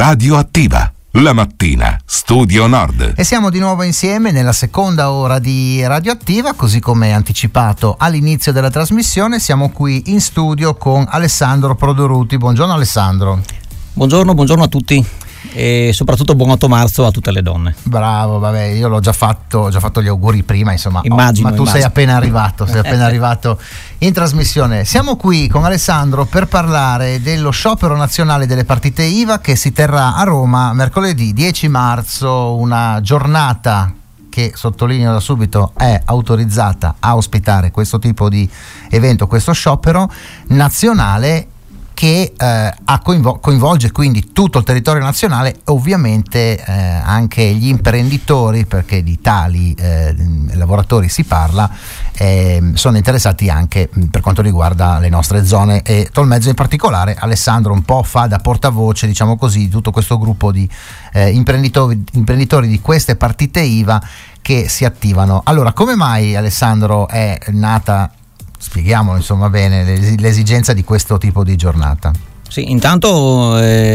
Radioattiva, la mattina, Studio Nord. E siamo di nuovo insieme nella seconda ora di Radioattiva, così come anticipato all'inizio della trasmissione. Siamo qui in studio con Alessandro Prodoruti. Buongiorno Alessandro. Buongiorno a tutti e soprattutto buon 8 marzo a tutte le donne. Bravo, vabbè, io l'ho già fatto gli auguri prima, insomma. Immagino. Sei appena arrivato in trasmissione. Siamo qui con Alessandro per parlare dello sciopero nazionale delle partite IVA che si terrà a Roma mercoledì 10 marzo, una giornata che, sottolineo da subito, è autorizzata a ospitare questo tipo di evento, questo sciopero nazionale che coinvolge quindi tutto il territorio nazionale, ovviamente anche gli imprenditori, perché di tali lavoratori si parla, sono interessati anche per quanto riguarda le nostre zone e Tolmezzo in particolare. Alessandro un po' fa da portavoce, diciamo così, di tutto questo gruppo di imprenditori di queste partite IVA che si attivano. Allora, come mai, Alessandro, è nata, spieghiamolo insomma bene, l'esigenza di questo tipo di giornata? Sì, intanto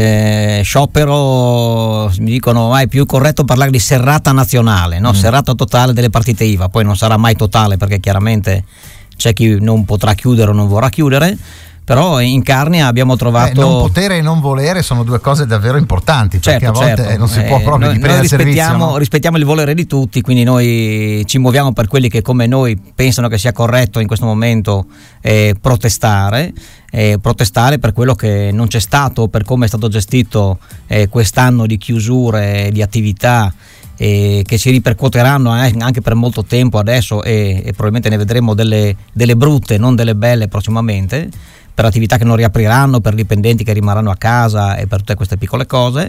sciopero, mi dicono è più corretto parlare di serrata nazionale, no? Serrata totale delle partite IVA, poi non sarà mai totale perché chiaramente c'è chi non potrà chiudere o non vorrà chiudere, però in Carnia abbiamo trovato... non potere e non volere sono due cose davvero importanti, perché certo, a volte non si può proprio dipendere dal servizio, no? Rispettiamo il volere di tutti, quindi noi ci muoviamo per quelli che come noi pensano che sia corretto in questo momento protestare per quello che non c'è stato, per come è stato gestito quest'anno di chiusure di attività che si ripercuoteranno anche per molto tempo adesso e probabilmente ne vedremo delle brutte, non delle belle prossimamente, per attività che non riapriranno, per dipendenti che rimarranno a casa e per tutte queste piccole cose.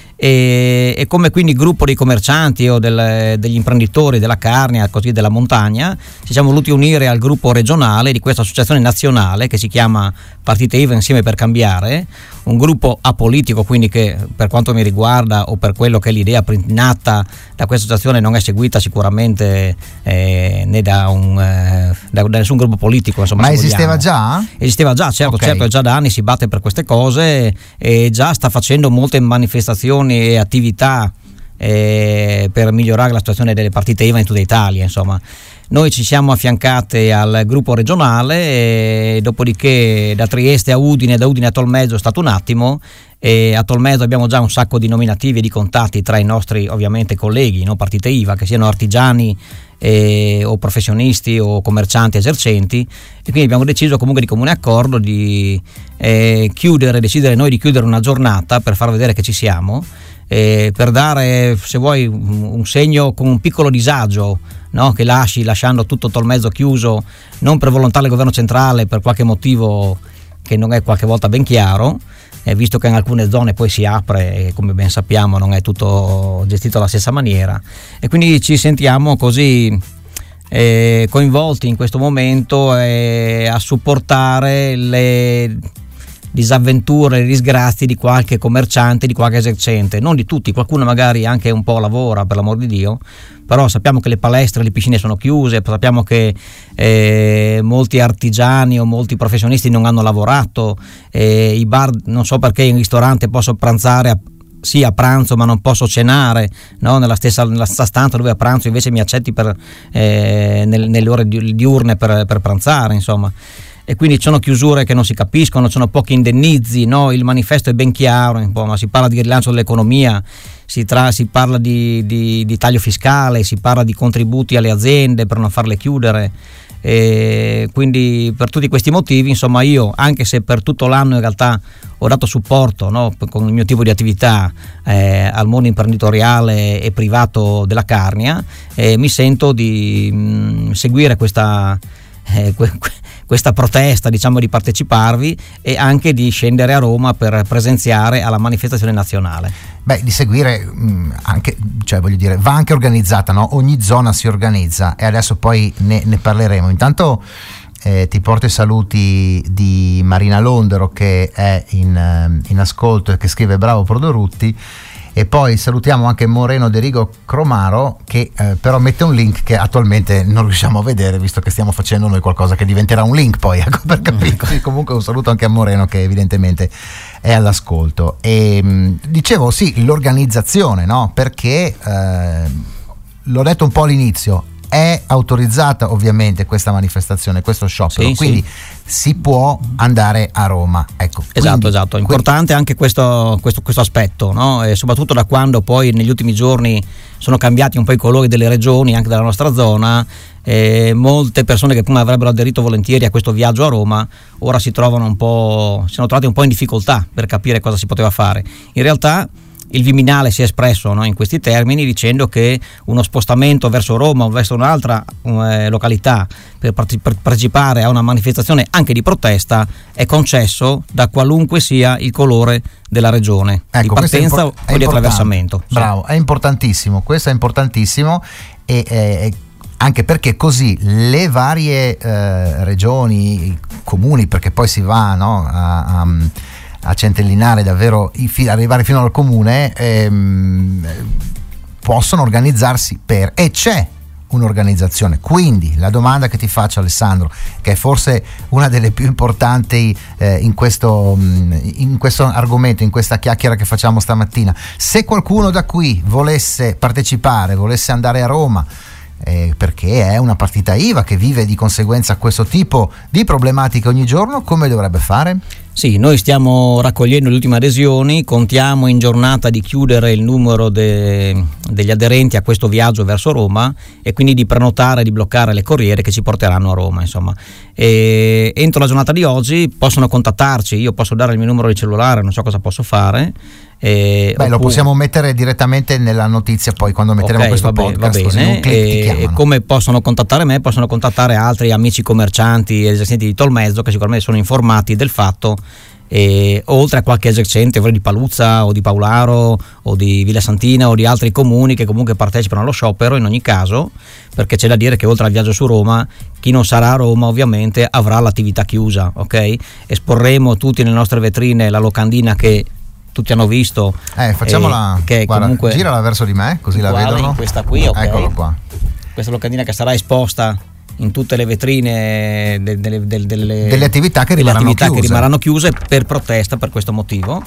E come quindi gruppo dei commercianti o degli imprenditori della Carnia, così della montagna, ci siamo voluti unire al gruppo regionale di questa associazione nazionale che si chiama Partite IVA Insieme per Cambiare, un gruppo apolitico, quindi che per quanto mi riguarda o per quello che è l'idea nata da questa associazione non è seguita sicuramente né da nessun gruppo politico, insomma. Ma esisteva già? Esisteva già, certo, Okay. certo, è già da anni si batte per queste cose e già sta facendo molte manifestazioni e attività per migliorare la situazione delle partite IVA in tutta Italia, insomma. Noi ci siamo affiancate al gruppo regionale e dopodiché da Trieste a Udine, da Udine a Tolmezzo è stato un attimo, e a Tolmezzo abbiamo già un sacco di nominativi e di contatti tra i nostri ovviamente colleghi, no? Partite IVA, che siano artigiani o professionisti o commercianti esercenti, e quindi abbiamo deciso comunque di comune accordo di decidere noi di chiudere una giornata per far vedere che ci siamo, per dare, se vuoi, un segno con un piccolo disagio, no? Che lasciando tutto Tolmezzo chiuso, non per volontà del governo centrale, per qualche motivo che non è qualche volta ben chiaro, visto che in alcune zone poi si apre e come ben sappiamo non è tutto gestito alla stessa maniera, e quindi ci sentiamo così coinvolti in questo momento a supportare le disavventure, i disgrazi di qualche commerciante, di qualche esercente, non di tutti, qualcuno magari anche un po' lavora, per l'amor di Dio, però sappiamo che le palestre, le piscine sono chiuse, sappiamo che molti artigiani o molti professionisti non hanno lavorato, i bar, non so perché in ristorante posso pranzare sì a pranzo ma non posso cenare, no? nella stessa stanza dove a pranzo invece mi accetti nelle ore diurne per pranzare, insomma. E quindi ci sono chiusure che non si capiscono, ci sono pochi indennizi, no? Il manifesto è ben chiaro, ma si parla di rilancio dell'economia, si parla di taglio fiscale, si parla di contributi alle aziende per non farle chiudere, e quindi per tutti questi motivi, insomma, io, anche se per tutto l'anno in realtà ho dato supporto, no? Con il mio tipo di attività al mondo imprenditoriale e privato della Carnia, mi sento di seguire questa protesta, diciamo, di parteciparvi e anche di scendere a Roma per presenziare alla manifestazione nazionale. Di seguire anche, cioè voglio dire, va anche organizzata, no? Ogni zona si organizza e adesso poi ne parleremo. Intanto ti porto i saluti di Marina Londero che è in ascolto e che scrive: bravo Prodorutti. E poi salutiamo anche Moreno Derigo Cromaro, che però mette un link che attualmente non riusciamo a vedere, visto che stiamo facendo noi qualcosa che diventerà un link poi, ecco, per capire. Comunque un saluto anche a Moreno, che evidentemente è all'ascolto. E dicevo, sì, l'organizzazione, no? Perché l'ho detto un po' all'inizio, è autorizzata ovviamente questa manifestazione, questo sciopero, sì, quindi si può andare a Roma, ecco. Esatto, importante anche questo aspetto, no? E soprattutto da quando poi negli ultimi giorni sono cambiati un po' i colori delle regioni, anche della nostra zona, molte persone che prima avrebbero aderito volentieri a questo viaggio a Roma ora si sono trovate un po' in difficoltà per capire cosa si poteva fare. In realtà il Viminale si è espresso, no, in questi termini, dicendo che uno spostamento verso Roma o verso un'altra località per partecipare a una manifestazione anche di protesta è concesso da qualunque sia il colore della regione, ecco, di partenza o di attraversamento. Bravo, è importantissimo, questo è importantissimo, e anche perché così le varie regioni, comuni, perché poi si va, no, a centellinare davvero, arrivare fino al comune, possono organizzarsi e c'è un'organizzazione. Quindi la domanda che ti faccio, Alessandro, che è forse una delle più importanti in questo argomento, in questa chiacchiera che facciamo stamattina: se qualcuno da qui volesse partecipare, volesse andare a Roma, perché è una partita IVA che vive di conseguenza questo tipo di problematiche ogni giorno, come dovrebbe fare? Sì, noi stiamo raccogliendo le ultime adesioni, contiamo in giornata di chiudere il numero degli aderenti a questo viaggio verso Roma, e quindi di prenotare e di bloccare le corriere che ci porteranno a Roma, insomma. E entro la giornata di oggi possono contattarci, io posso dare il mio numero di cellulare, non so cosa posso fare. Lo possiamo mettere direttamente nella notizia poi quando metteremo questo podcast, va bene. E come possono contattare me, possono contattare altri amici commercianti e esercenti di Tolmezzo che sicuramente sono informati del fatto, oltre a qualche esercente di Paluzza o di Paularo o di Villa Santina o di altri comuni che comunque partecipano allo sciopero in ogni caso, perché c'è da dire che oltre al viaggio su Roma, chi non sarà a Roma ovviamente avrà l'attività chiusa, ok? Esporremo tutti nelle nostre vetrine la locandina che tutti hanno visto, facciamola, che guarda, comunque girala verso di me così la vedono, in questa qui, ok? Eccolo qua, questa locandina che sarà esposta in tutte le vetrine delle attività che rimarranno chiuse per protesta, per questo motivo.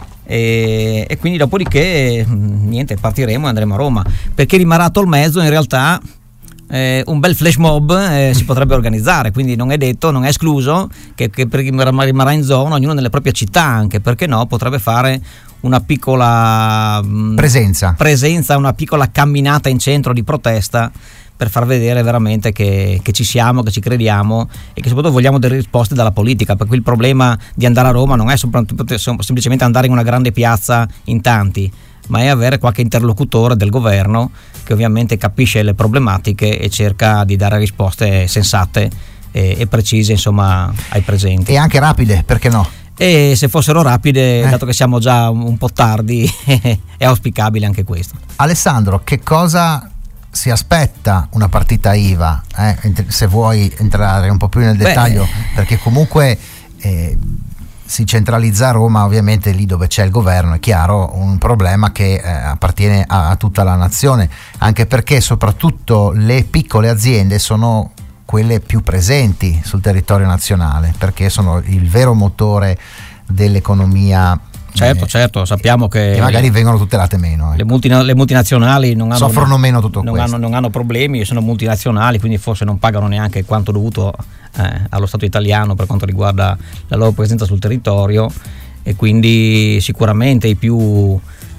E quindi dopodiché niente, partiremo e andremo a Roma. Perché rimarrà a Tolmezzo in realtà un bel flash mob si potrebbe organizzare, quindi non è detto, non è escluso che rimarrà in zona, ognuno nelle proprie città, anche perché no, potrebbe fare una piccola presenza, una piccola camminata in centro di protesta, per far vedere veramente che ci siamo, che ci crediamo e che soprattutto vogliamo delle risposte dalla politica, perché il problema di andare a Roma non è semplicemente andare in una grande piazza in tanti, ma è avere qualche interlocutore del governo che ovviamente capisce le problematiche e cerca di dare risposte sensate e precise, insomma, ai presenti. E anche rapide, perché no? E se fossero rapide, dato che siamo già un po' tardi, è auspicabile anche questo. Alessandro, che cosa si aspetta una partita IVA? Se vuoi entrare un po' più nel dettaglio, perché comunque si centralizza a Roma, ovviamente lì dove c'è il governo, è chiaro, un problema che appartiene a tutta la nazione, anche perché soprattutto le piccole aziende sono quelle più presenti sul territorio nazionale, perché sono il vero motore dell'economia. Certo, sappiamo che magari vengono tutelate meno. Le multinazionali soffrono meno tutto questo. Non hanno problemi, sono multinazionali, quindi forse non pagano neanche quanto dovuto allo Stato italiano per quanto riguarda la loro presenza sul territorio, e quindi sicuramente i più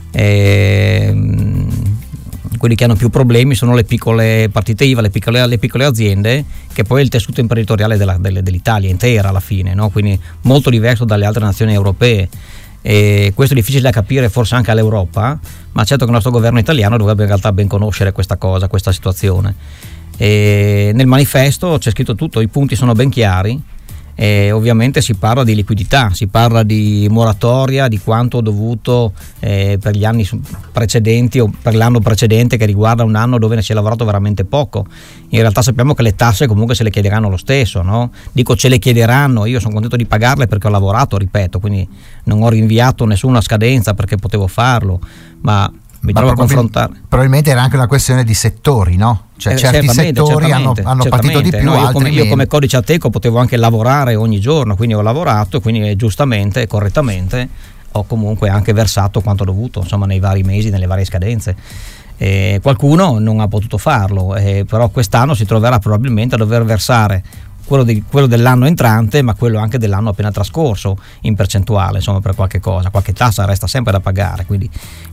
quelli che hanno più problemi sono le piccole partite IVA, le piccole aziende, che poi è il tessuto imprenditoriale dell'Italia intera alla fine, no? Quindi molto diverso dalle altre nazioni europee. E questo è difficile da capire forse anche all'Europa, ma certo che il nostro governo italiano dovrebbe in realtà ben conoscere questa cosa, questa situazione. E nel manifesto c'è scritto tutto, i punti sono ben chiari, ovviamente si parla di liquidità, si parla di moratoria, di quanto dovuto per gli anni precedenti o per l'anno precedente, che riguarda un anno dove ne si è lavorato veramente poco. In realtà sappiamo che le tasse comunque se le chiederanno lo stesso, no? Dico ce le chiederanno, io sono contento di pagarle perché ho lavorato, ripeto, quindi non ho rinviato nessuna scadenza perché potevo farlo, ma mi trovo a confrontare. Probabilmente era anche una questione di settori, no? Cioè certi settori hanno patito di più, no, altri io come codice Ateco potevo anche lavorare ogni giorno, quindi ho lavorato e quindi giustamente e correttamente ho comunque anche versato quanto dovuto, insomma, nei vari mesi, nelle varie scadenze. Qualcuno non ha potuto farlo, però quest'anno si troverà probabilmente a dover versare quello dell'anno entrante, ma quello anche dell'anno appena trascorso in percentuale, insomma, per qualche cosa, qualche tassa resta sempre da pagare, quindi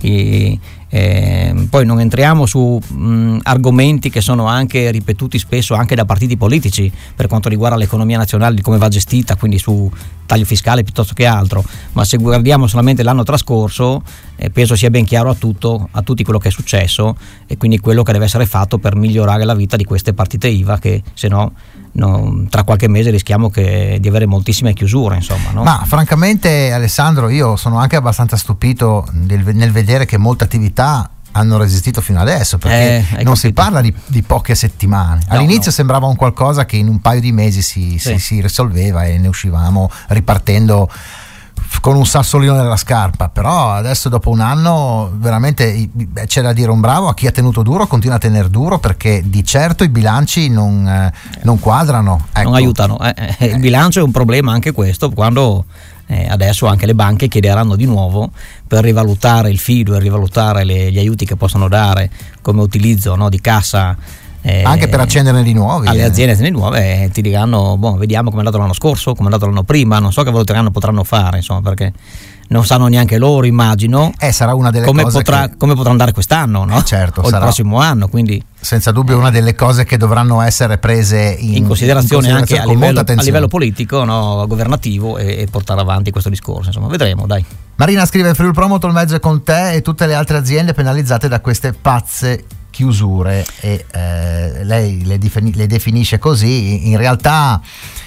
poi non entriamo su argomenti che sono anche ripetuti spesso anche da partiti politici per quanto riguarda l'economia nazionale, di come va gestita, quindi su taglio fiscale piuttosto che altro, ma se guardiamo solamente l'anno trascorso penso sia ben chiaro a tutti quello che è successo e quindi quello che deve essere fatto per migliorare la vita di queste partite IVA, che se no tra qualche mese rischiamo di avere moltissime chiusure, insomma, no? Ma francamente, Alessandro, io sono anche abbastanza stupito nel vedere che molte attività hanno resistito fino adesso, perché non si parla di poche settimane. All'inizio sembrava un qualcosa che in un paio di mesi si risolveva e ne uscivamo ripartendo con un sassolino nella scarpa, però adesso dopo un anno veramente c'è da dire un bravo a chi ha tenuto duro, continua a tenere duro, perché di certo i bilanci non quadrano, ecco. Non aiutano, il bilancio è un problema anche questo, quando adesso anche le banche chiederanno di nuovo per rivalutare il fido e rivalutare gli aiuti che possono dare come utilizzo, no, di cassa, anche per accenderne di nuovi alle aziende nuove, ti diranno vediamo come è andato l'anno scorso, come è andato l'anno prima, non so che valutaranno potranno fare, insomma, perché non sanno neanche loro, immagino, sarà una delle come cose come potrà andare quest'anno, no? Certo, o il prossimo anno, quindi senza dubbio una delle cose che dovranno essere prese in considerazione anche a livello politico, no, governativo, e portare avanti questo discorso, insomma, vedremo, dai. Marina scrive: Friul Promotor, il mezzo è con te e tutte le altre aziende penalizzate da queste pazze chiusure, e lei le definisce così. In realtà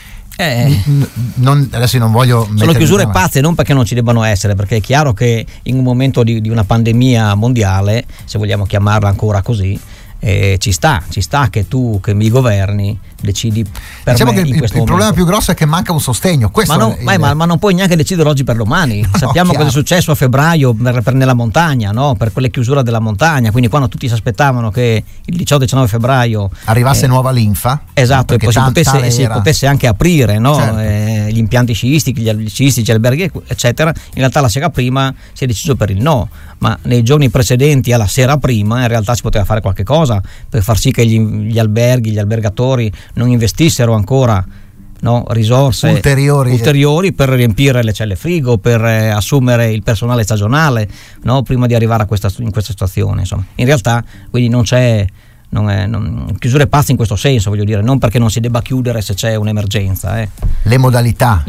adesso io non voglio sono chiusure pazze, non perché non ci debbano essere, perché è chiaro che in un momento di una pandemia mondiale, se vogliamo chiamarla ancora così, ci sta che tu che mi governi decidi per diciamo me che in questo il problema più grosso è che manca un sostegno, questo ma non puoi neanche decidere oggi per domani. Sappiamo cosa è successo a febbraio nella montagna, no? Per quelle chiusure della montagna, quindi quando tutti si aspettano che il 18-19 febbraio arrivasse nuova linfa, esatto, e poi si potesse anche aprire, no? Certo. Gli impianti sciistici, gli alberghi, eccetera. In realtà la sera prima si è deciso per il no, ma nei giorni precedenti alla sera prima in realtà si poteva fare qualche cosa per far sì che gli alberghi, gli albergatori non investissero ancora, no, risorse ulteriori per riempire le celle frigo, per assumere il personale stagionale, no, prima di arrivare in questa situazione, insomma. In realtà quindi non c'è chiusure pazze in questo senso, voglio dire, non perché non si debba chiudere se c'è un'emergenza. Le modalità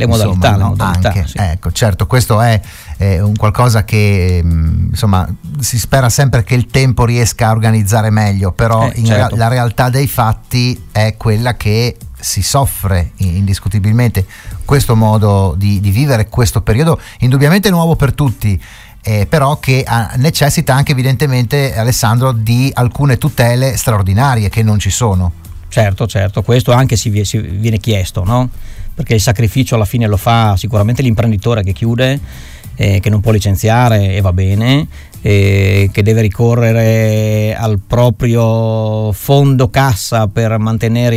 anche, sì. Ecco, certo, questo è un qualcosa che insomma si spera sempre che il tempo riesca a organizzare meglio, però certo. La realtà dei fatti è quella che si soffre indiscutibilmente questo modo di vivere questo periodo indubbiamente nuovo per tutti, però che necessita anche evidentemente, Alessandro, di alcune tutele straordinarie che non ci sono. Certo, questo anche si viene chiesto, no? Perché il sacrificio alla fine lo fa sicuramente l'imprenditore che chiude, che non può licenziare, e va bene, che deve ricorrere al proprio fondo cassa per mantenere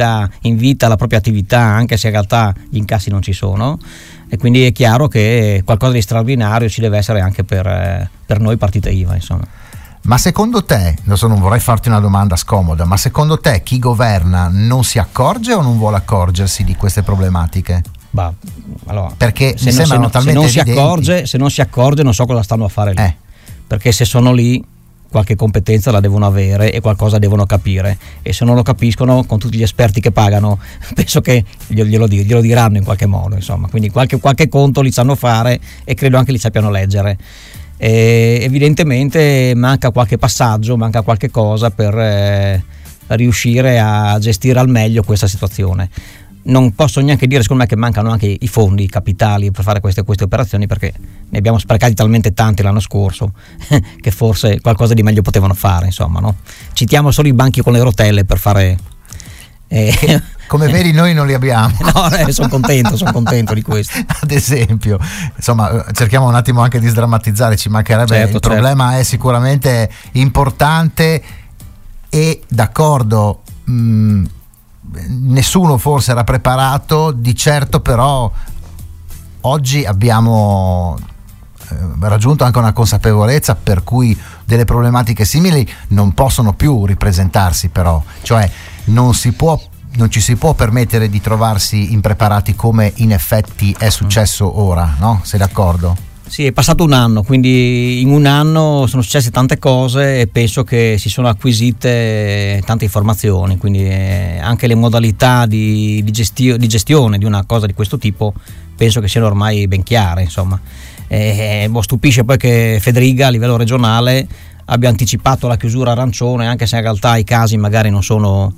in vita la propria attività, anche se in realtà gli incassi non ci sono, e quindi è chiaro che qualcosa di straordinario ci deve essere anche per noi partite IVA, insomma. Ma secondo te, adesso non vorrei farti una domanda scomoda, ma secondo te chi governa non si accorge o non vuole accorgersi di queste problematiche? Allora, perché mi sembrano talmente evidenti. Se non si accorge non so cosa stanno a fare lì, perché se sono lì qualche competenza la devono avere e qualcosa devono capire, e se non lo capiscono, con tutti gli esperti che pagano, penso che glielo diranno in qualche modo, insomma. Quindi qualche conto li sanno fare e credo anche li sappiano leggere. Evidentemente manca qualche passaggio, manca qualche cosa per riuscire a gestire al meglio questa situazione. non posso neanche dire secondo me che mancano anche i fondi, i capitali per fare queste operazioni, perché ne abbiamo sprecati talmente tanti l'anno scorso che forse qualcosa di meglio potevano fare, insomma, no? Citiamo solo i banchi con le rotelle per fare come vedi noi non li abbiamo. No, sono contento di questo. Ad esempio, insomma, cerchiamo un attimo anche di sdrammatizzare, ci mancherebbe. Certo, il problema è sicuramente importante e d'accordo, nessuno forse era preparato, di certo, però oggi abbiamo raggiunto anche una consapevolezza per cui delle problematiche simili non possono più ripresentarsi, però, cioè non ci si può permettere di trovarsi impreparati come in effetti è successo ora, no? Sei d'accordo? Sì, è passato un anno, quindi in un anno sono successe tante cose e penso che si sono acquisite tante informazioni, quindi anche le modalità di gestione di una cosa di questo tipo penso che siano ormai ben chiare, insomma. Stupisce poi che Federica a livello regionale abbia anticipato la chiusura arancione, anche se in realtà i casi magari non sono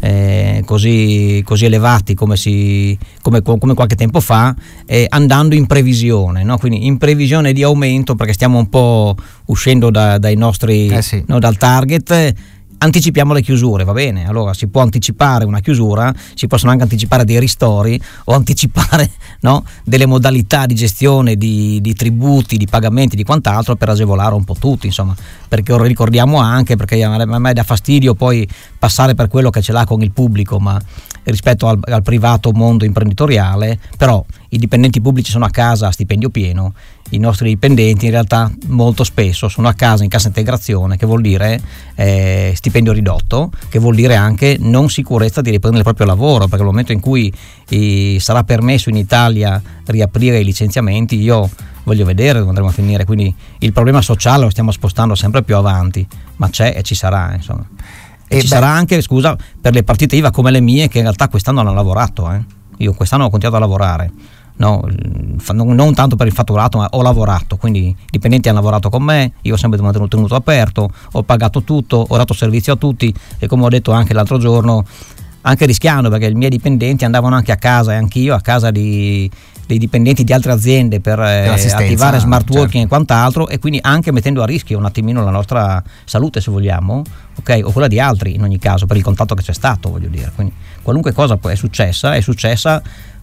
così elevati come qualche tempo fa, andando in previsione, no? Quindi in previsione di aumento, perché stiamo un po' uscendo dai nostri sì. No, dal target. Anticipiamo le chiusure, va bene, allora si può anticipare una chiusura, si possono anche anticipare dei ristori o anticipare, no, delle modalità di gestione di tributi, di pagamenti, di quant'altro, per agevolare un po' tutti, insomma, perché ricordiamo anche, perché a me dà fastidio poi passare per quello che ce l'ha con il pubblico, ma rispetto al privato mondo imprenditoriale, però i dipendenti pubblici sono a casa a stipendio pieno, i nostri dipendenti in realtà molto spesso sono a casa in cassa integrazione, che vuol dire stipendio ridotto, che vuol dire anche non sicurezza di riprendere il proprio lavoro, perché nel momento in cui sarà permesso in Italia riaprire i licenziamenti, io voglio vedere dove andremo a finire, quindi il problema sociale lo stiamo spostando sempre più avanti, ma c'è e ci sarà, insomma. E ci sarà anche, scusa, per le partite IVA come le mie, che in realtà quest'anno hanno lavorato, io quest'anno ho continuato a lavorare, no, non tanto per il fatturato, ma ho lavorato, quindi i dipendenti hanno lavorato con me, io ho sempre tenuto aperto, ho pagato tutto, ho dato servizio a tutti, e come ho detto anche l'altro giorno, anche rischiando, perché i miei dipendenti andavano anche a casa, e anch'io a casa dei dipendenti di altre aziende per attivare smart working, certo, e quant'altro, e quindi anche mettendo a rischio un attimino la nostra salute, se vogliamo, ok, o quella di altri in ogni caso, per il contatto che c'è stato, voglio dire. Quindi qualunque cosa è successa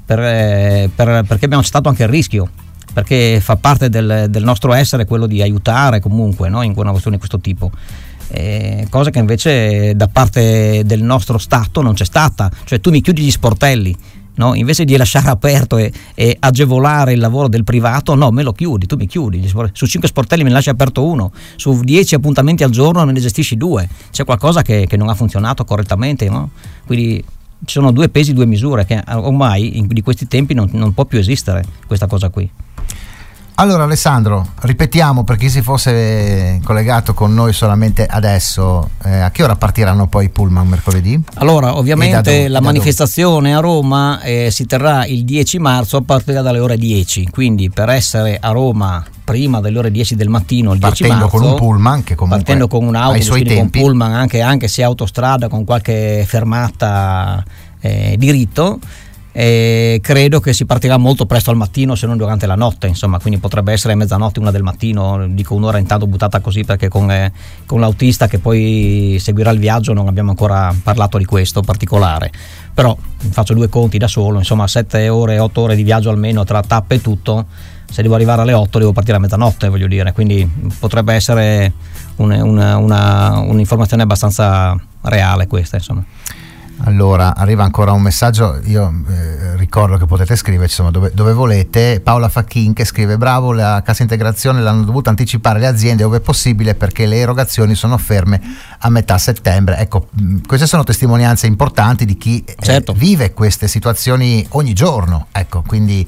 perché abbiamo stato anche il rischio, perché fa parte del nostro essere quello di aiutare comunque, no, in una questione di questo tipo. Cosa che invece da parte del nostro Stato non c'è stata, cioè tu mi chiudi gli sportelli, no? Invece di lasciare aperto e agevolare il lavoro del privato, no, me lo chiudi, tu mi chiudi, su 5 sportelli me ne lasci aperto uno, su 10 appuntamenti al giorno ne gestisci 2, c'è qualcosa che non ha funzionato correttamente, no? Quindi ci sono 2 pesi, 2 misure, che ormai di questi tempi non può più esistere questa cosa qui. Allora Alessandro, ripetiamo per chi si fosse collegato con noi solamente adesso, a che ora partiranno poi i pullman mercoledì? Allora, ovviamente la manifestazione a Roma si terrà il 10 marzo a partire dalle ore 10, quindi per essere a Roma prima delle ore 10 del mattino il 10 marzo, partendo con un pullman, che comunque partendo con un autobus, ai suoi tempi, con pullman, anche se autostrada, con qualche fermata di ritto. Credo che si partirà molto presto al mattino, se non durante la notte, insomma, quindi potrebbe essere mezzanotte, 1 del mattino, dico un'ora intanto buttata così, perché con l'autista che poi seguirà il viaggio non abbiamo ancora parlato di questo particolare, però faccio 2 conti da solo, insomma 7 ore, 8 ore di viaggio almeno tra tappe e tutto, se devo arrivare alle 8 devo partire a mezzanotte, voglio dire, quindi potrebbe essere un'informazione abbastanza reale questa, insomma. Allora, arriva ancora un messaggio, io ricordo che potete scriverci, insomma, dove volete. Paola Facchin che scrive: bravo, la cassa integrazione l'hanno dovuta anticipare le aziende ove possibile, perché le erogazioni sono ferme a metà settembre. Ecco, queste sono testimonianze importanti di chi certo, vive queste situazioni ogni giorno, ecco, quindi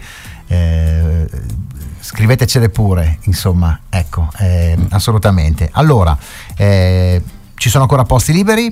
scrivetecele pure, insomma, ecco, assolutamente. Allora, ci sono ancora posti liberi?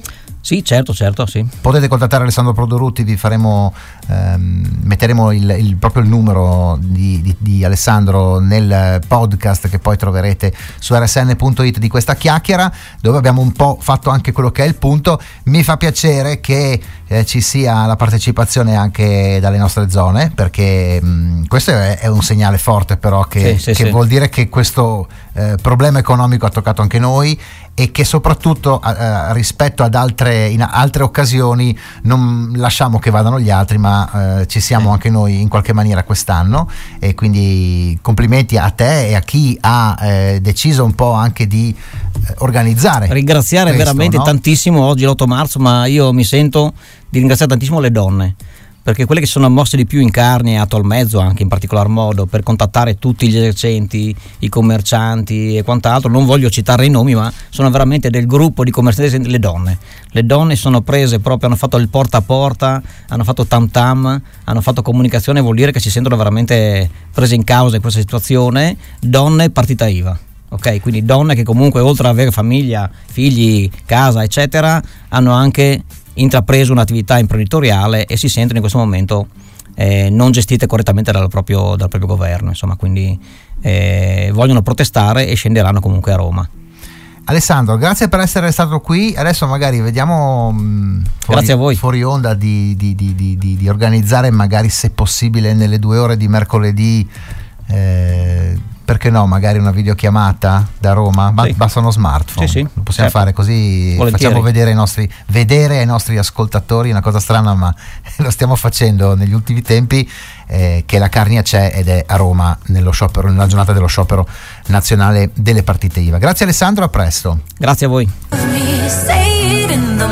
Sì, certo, sì. Potete contattare Alessandro Prodorutti, vi faremo metteremo proprio il numero di Alessandro nel podcast che poi troverete su rsn.it di questa chiacchiera, dove abbiamo un po' fatto anche quello che è il punto. Mi fa piacere che ci sia la partecipazione anche dalle nostre zone, perché questo è un segnale forte, però che vuol dire che questo problema economico ha toccato anche noi, e che soprattutto rispetto ad in altre occasioni non lasciamo che vadano gli altri, ma ci siamo anche noi in qualche maniera quest'anno, e quindi complimenti a te e a chi ha deciso un po' anche di organizzare. Ringraziare questo, veramente tantissimo, oggi l'8 marzo, ma io mi sento di ringraziare tantissimo le donne, perché quelle che sono mosse di più in carne e a Tolmezzo anche in particolar modo, per contattare tutti gli esercenti, i commercianti e quant'altro. Non voglio citare i nomi, ma sono veramente del gruppo di commercianti le donne sono prese proprio, hanno fatto il porta a porta, hanno fatto tam tam, hanno fatto comunicazione. Vuol dire che si sentono veramente prese in causa in questa situazione. Donne partita IVA, ok? Quindi donne che comunque, oltre ad avere famiglia, figli, casa eccetera, hanno anche intrapreso un'attività imprenditoriale e si sentono in questo momento non gestite correttamente dal proprio governo, insomma, quindi vogliono protestare e scenderanno comunque a Roma. Alessandro, grazie per essere stato qui. Adesso magari vediamo grazie a voi. Fuori onda di organizzare, magari se possibile nelle 2 ore di mercoledì, perché no, magari una videochiamata da Roma, basta uno smartphone, lo possiamo fare così. Volentieri. Facciamo vedere ai nostri ascoltatori, una cosa strana ma lo stiamo facendo negli ultimi tempi, che la Carnia c'è ed è a Roma nella giornata dello sciopero nazionale delle partite IVA. Grazie Alessandro, a presto. Grazie a voi.